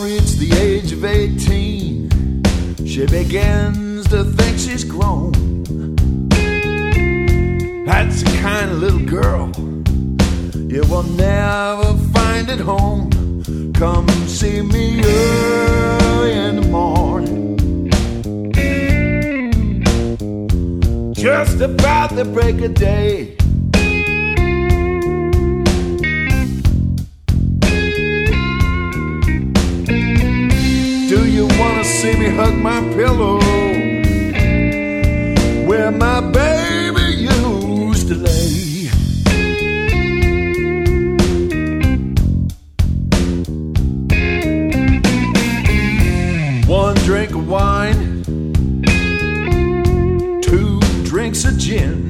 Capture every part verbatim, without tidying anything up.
reached the age of eighteen, she begins to think she's grown. That's the kind of little girl you will never find at home. Come see me early in the morning, just about the break of day. Do you wanna see me hug my pillow where my baby used to lay? One drink of wine, two drinks of gin.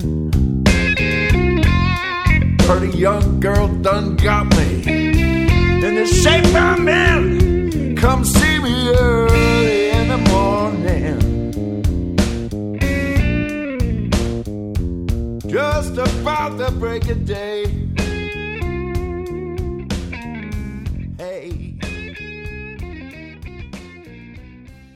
Pretty young girl done got me in the shape I'm in. Come see me early in the morning, just about the break of day.